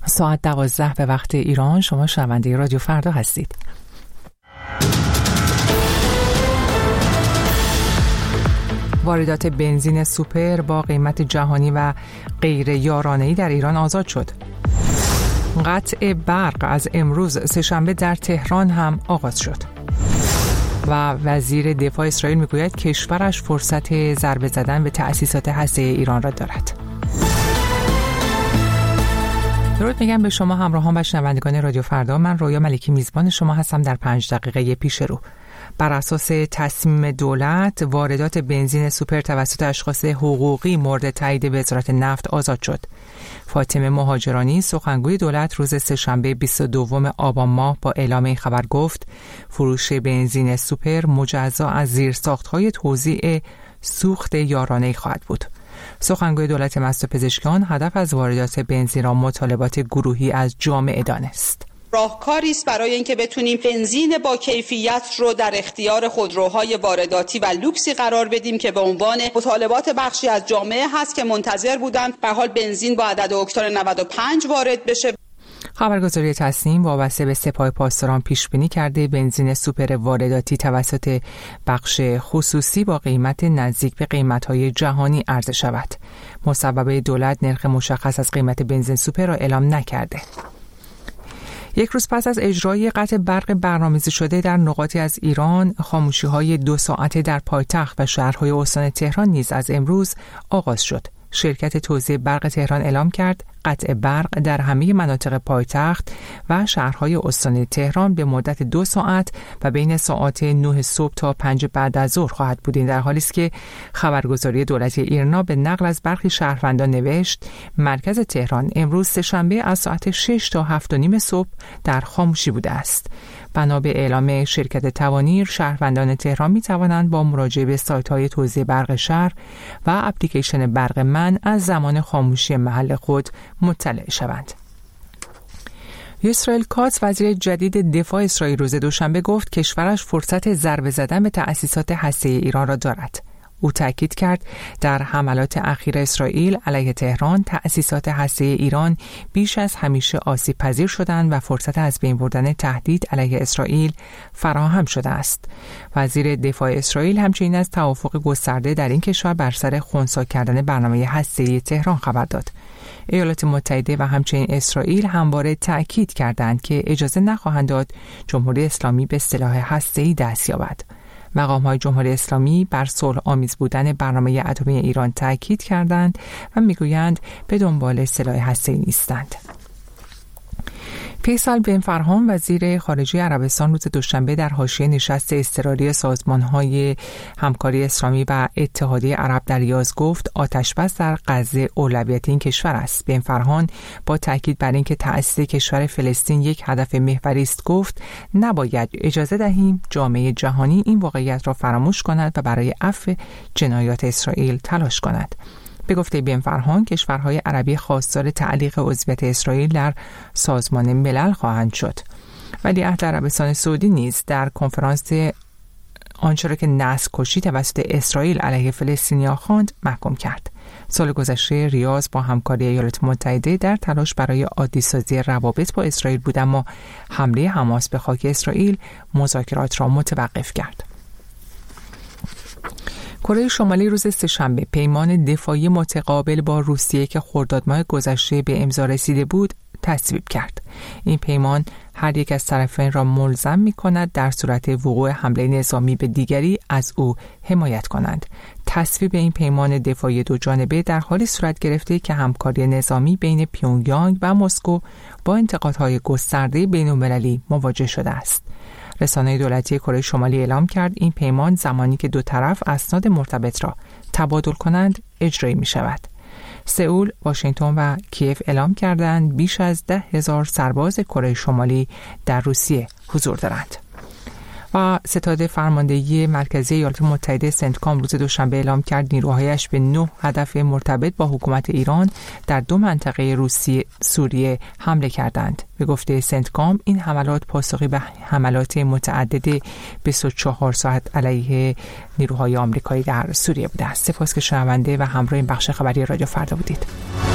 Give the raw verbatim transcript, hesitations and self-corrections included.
ساعت دوازده به وقت ایران. شما شنونده رادیو فردا هستید. واردات بنزین سوپر با قیمت جهانی و غیر یارانه‌ای در ایران آزاد شد. قطع برق از امروز سه‌شنبه در تهران هم آغاز شد. و وزیر دفاع اسرائیل میگوید کشورش فرصت ضربه زدن به تأسیسات هسته‌ای ایران را دارد. درود میگم به شما همراهان و شنوندگان رادیو فردا. من رویا ملکی میزبان شما هستم در پنج دقیقه پیش رو. بر اساس تصمیم دولت واردات بنزین سوپر توسط اشخاص حقوقی مورد تایید وزارت نفت آزاد شد. فاطمه مهاجرانی سخنگوی دولت روز سه‌شنبه بیست و دوم آبان ماه با اعلام این خبر گفت فروش بنزین سوپر مجزا از زیرساخت‌های توزیع سوخت یارانه‌ای خواهد بود. سخنگوی دولت مست پزشکان هدف از واردات بنزین را مطالبات گروهی از جامعه دانست. راهکاری است برای اینکه بتونیم بنزین با کیفیت رو در اختیار خودروهای وارداتی و لوکسی قرار بدیم که به عنوان مطالبات بخشی از جامعه هست که منتظر بودن. به حال بنزین با عدد اکتان نود و پنج وارد بشه. خبرگزاری تصنیم وابسته به سپاه پاسداران پیش بینی کرده بنزین سوپر وارداتی توسط بخش خصوصی با قیمت نزدیک به قیمت‌های جهانی عرضه شود. مصوبه دولت نرخ مشخص از قیمت بنزین سوپر را اعلام نکرده. یک روز پس از اجرای قطع برق برنامه‌ریزی شده در نقاطی از ایران، خاموشی‌های دو ساعته در پایتخت و شهرهای استان تهران نیز از امروز آغاز شد. شرکت توزیع برق تهران اعلام کرد قطع برق در همه مناطق پایتخت و شهرهای استان تهران به مدت دو ساعت و بین ساعات نه صبح تا پنج بعد از ظهر خواهد بود. این در حالی است که خبرگزاری دولتی ایرنا به نقل از برخی شهروندان نوشت مرکز تهران امروز سه‌شنبه از ساعت شش تا هفت و نیم صبح در خاموشی بوده است. بنا به اعلام شرکت توانیر، شهروندان تهران می توانند با مراجعه به سایت‌های توزیع برق شهر و اپلیکیشن برق من از زمان خاموشی محل خود مطلع شوند. اسرائیل کاتس وزیر جدید دفاع اسرائیل روز دوشنبه گفت کشورش فرصت ضربه زدن به تأسیسات هسته‌ای ایران را دارد. او تاکید کرد در حملات اخیر اسرائیل علیه تهران تأسیسات هسته‌ای ایران بیش از همیشه آسیب پذیر شدند و فرصت از بین بردن تهدید علیه اسرائیل فراهم شده است. وزیر دفاع اسرائیل همچنین از توافق گسترده در این کشور بر سر خنثی کردن برنامه هسته‌ای تهران خبر داد. ایالات متحده و همچنین اسرائیل همواره تأکید کردند که اجازه نخواهند داد جمهوری اسلامی به سلاح هسته‌ای دست یابد. مقام‌های جمهوری اسلامی بر صلح آمیز بودن برنامه اتمی ایران تأکید کردند و میگویند به دنبال سلاح هسته‌ای نیستند. فیصل بن فرهان وزیر خارجه عربستان روز دوشنبه در حاشیه نشست اضطراری سازمان‌های همکاری اسلامی و اتحادیه عرب در یاز گفت آتش‌بس در غزه اولویت این کشور است. بن فرهان با تاکید بر اینکه تأسیس کشور فلسطین یک هدف محوری است گفت نباید اجازه دهیم جامعه جهانی این واقعیت را فراموش کند و برای عفو جنایات اسرائیل تلاش کند. به گفته بن فرهان کشورهای عربی خواستار تعلیق عضویت اسرائیل در سازمان ملل خواهند شد. ولیعهد عربستان سعودی نیز در کنفرانس آنچه را که نسل کشی توسط اسرائیل علیه فلسطینیان خواند محکوم کرد. سال گذشته ریاض با همکاری ایالات متحده در تلاش برای عادی سازی روابط با اسرائیل بود، اما حمله حماس به خاک اسرائیل مذاکرات را متوقف کرد. کره شمالی روز سه‌شنبه پیمان دفاعی متقابل با روسیه که خرداد ماه گذشته به امضا رسیده بود تصویب کرد. این پیمان هر یک از طرفین را ملزم می‌کند در صورت وقوع حمله نظامی به دیگری از او حمایت کنند. تصویب این پیمان دفاعی دو جانبه در حالی صورت گرفته که همکاری نظامی بین پیونگیانگ و مسکو با انتقادهای گسترده بین‌المللی مواجه شده است. رسانه دولتی کره شمالی اعلام کرد این پیمان زمانی که دو طرف اسناد مرتبط را تبادل کنند اجرایی می شود. سئول، واشنگتن و کیف اعلام کردند بیش از ده هزار سرباز کره شمالی در روسیه حضور دارند. و ستاد فرماندهی مرکزی ایالات متحده سنتکام روز دوشنبه اعلام کرد نیروهایش به نه هدف مرتبط با حکومت ایران در دو منطقه روسیه سوریه حمله کردند. به گفته سنتکام این حملات پاسخی به حملات متعدد بیست و چهار ساعت علیه نیروهای آمریکایی در سوریه بوده است. سپاس که شنونده و همراه این بخش خبری رادیو فردا بودید.